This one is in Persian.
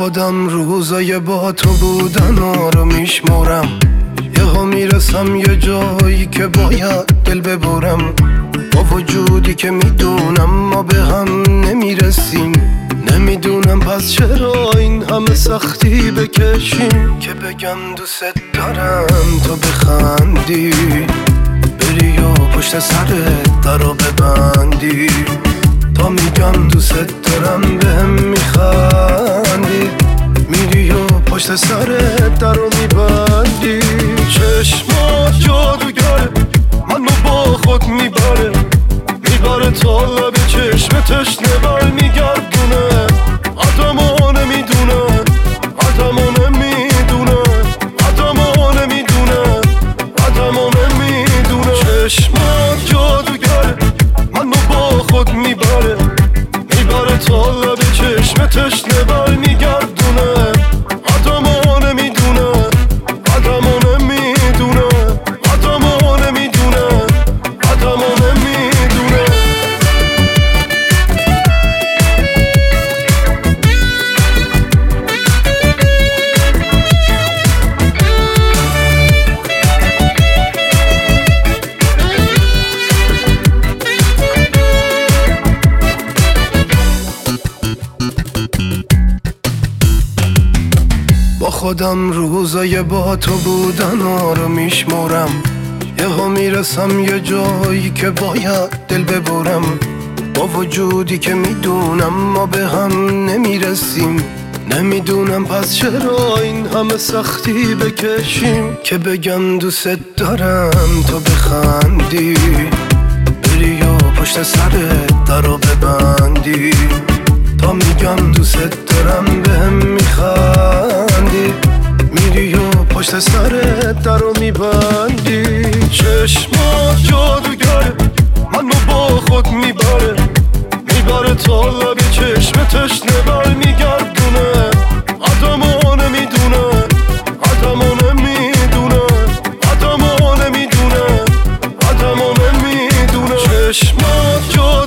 خودم روزای با تو بودن رو میشمرم، یهو میرسم یه جایی که باید دل ببرم. با وجودی که میدونم ما به هم نمیرسیم، نمیدونم پس چرا این همه سختی بکشیم. که بگم دوست دارم تو بخندی، بری و پشت سرت درو ببندی. تا میگم دوست دارم بهم میخندی، میری و پشت سرت درو میبندی. چشمات جادوگره، منو با خود میبره، میبره تا لب چشم تشنه بر میگردونه. آدمو نمیدونه، آدمو نمیدونه، آدمو نمیدونه، آدمو نمیدونه. چشمات جادوگره، منو با خود میبره، میبره تا لب چشم تشنه بر میگردونه. آدمو نمیدونه، آدمو نمیدونه، آدمو نمیدونه، آدمو نمیدونه. با خودم روزای با تو بودن رو میشمرم، یهو میرسم یه جایی که باید دل ببرم. با وجودی که میدونم ما به هم نمیرسیم، نمیدونم پس چرا این همه سختی بکشیم. که بگم دوست دارم تو بخندی، بری و پشت سرت درو ببندی. تا میگم دوست دارم بهم میخندی، میری و پشت سرت درو میبندی. چشمات جادوگره، منو با خود میبره، میبره تا لب چشم تشنه بر میگردونه. آدمو نمیدونه، آدمو نمیدونه، آدمو نمیدونه، آدمو نمیدونه. چشمات